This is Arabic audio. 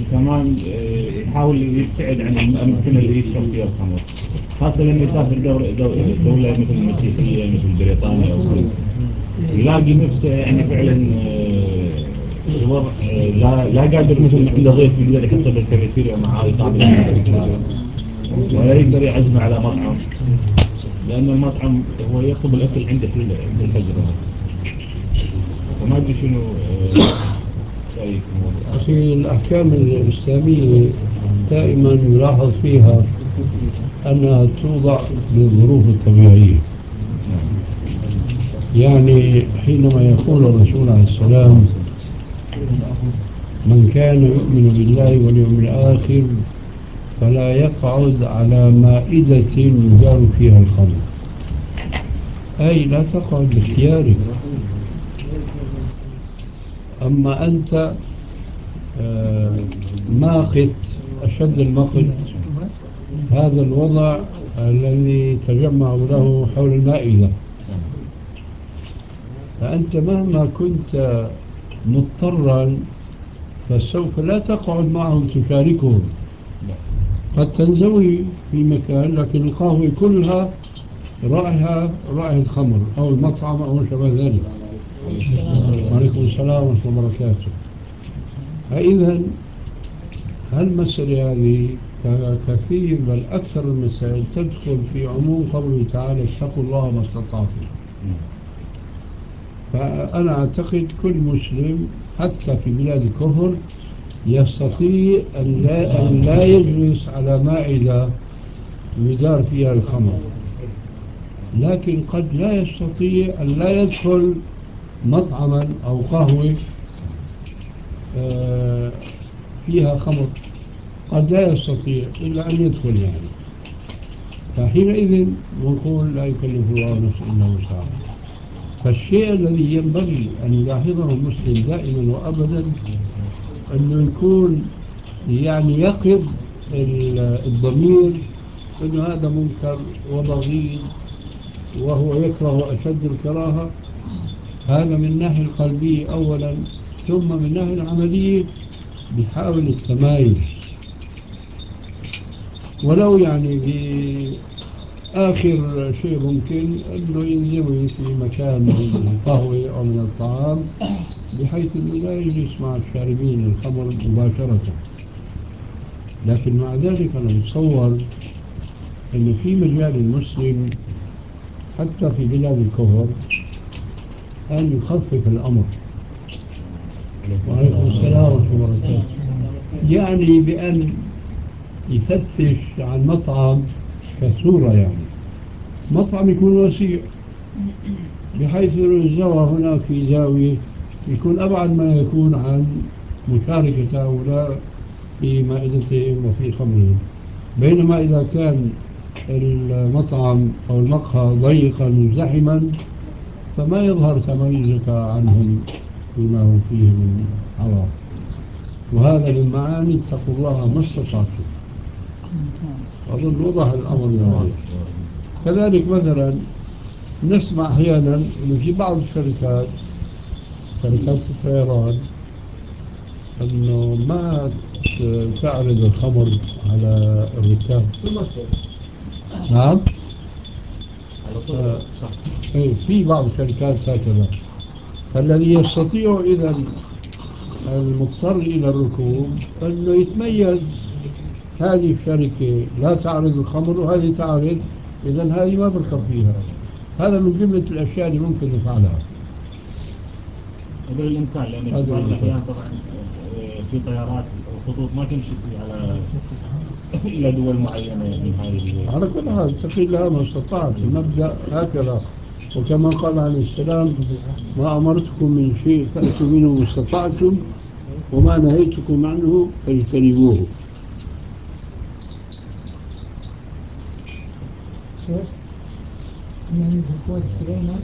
كمان يحاول يبتعد عن الأماكن اللي يشرب فيها الخمر، خاصة لما يسافر دولة مثل المسيحية مثل بريطانيا أو كذا، يلاقي نفسه يعني فعلا الوضع لا قادر، مثل ما عنده ضيف يقدر يحطه بالكافيتيريا معاه يقابل الكافيتيريا، ولا يقدر يعزمه على مطعم، لأن المطعم هو يطلب الأكل عنده في الحجرة. فما أدري شنو رأيك في الموضوع. في الأحكام الإسلامية دائما نلاحظ فيها أنها توضع للظروف الطبيعية. يعني حينما يقول الرسول عليه السلام: من كان يؤمن بالله واليوم الآخر فلا يقعد على مائدة يدار فيها الخمر، أي لا تقعد باختيارك. أما أنت ماقت أشد المقت، هذا الوضع الذي تجمعوا له حول المائدة، فأنت مهما كنت مضطرا فسوف لا تقعد معهم تشاركهم. قد تنزوي في مكان لكن القهوة كلها رائحة خمر أو المطعم أو ما شابه ذلك. وعليكم السلام ورحمة الله وبركاته. فإذا هالمسألة هذه كثير بل أكثر المسائل تدخل في عموم قوله تعالى: اتقوا الله ما استطعتم. فأنا أعتقد كل مسلم حتى في بلاد الكفر يستطيع أن لا يجلس على مائدة يدار فيها الخمر، لكن قد لا يستطيع أن لا يدخل مطعما أو قهوة فيها خمر، قد لا يستطيع إلا أن يدخل يعني. فحينئذ نقول لا يكلف الله نفسا إلا وسعها. فالشيء الذي ينبغي أن يلاحظه المسلم دائما وأبدا أنه يكون يعني يقظ الضمير أنه هذا منكر وبغيض وهو يكره أشد الكراهة. هذا من الناحية القلبية أولا، ثم من الناحية العملية بيحاول التمايز، ولو يعني بآخر شيء ممكن أنه ينزوي في مكان من القهوة أو من الطعام بحيث أنه لا يجلس مع الشاربين الخمر مباشرة. لكن مع ذلك أنا متصور أنه في مجال المسلم حتى في بلاد الكفر أن يخفف الأمر. وعليكم السلام ورحمة الله وبركاته. يعني بأن يفتش عن مطعم كصورة، يعني مطعم يكون وسيع بحيث أنه الزاوية هناك في زاوية يكون أبعد ما يكون عن مشاركة هؤلاء في مائدتهم وفي خمرهم. بينما إذا كان المطعم أو المقهى ضيقا مزدحما فما يظهر تميزك عنهم فيما هم فيه من حرام. وهذا من معاني اتقوا الله ما استطعتم. أظن وضح الأمر يعني. كذلك مثلا نسمع أحيانا أنه في بعض الشركات، شركات الطيران، أنه ما تعرض الخمر على الركاب. نعم. في بعض الشركات هكذا. فالذي يستطيع إذا المضطر إلى الركوب أنه يتميز، هذه الشركة لا تعرض الخمر وهذه تعرض، إذا هذه ما بركب فيها. هذا من جملة الأشياء اللي ممكن نفعلها قدر الإمكان، لأن في بعض الأحيان طبعا في طيارات أو خطوط ما تمشي على إلى دول معينة من هذه. على كل حال اتقي الله ما استطعت، المبدأ هكذا. وكما قال عليه السلام: ما أمرتكم من شيء فأتوا منه ما استطعتم وما نهيتكم عنه فاجتنبوه. شيخ، يعني في الكويت كذا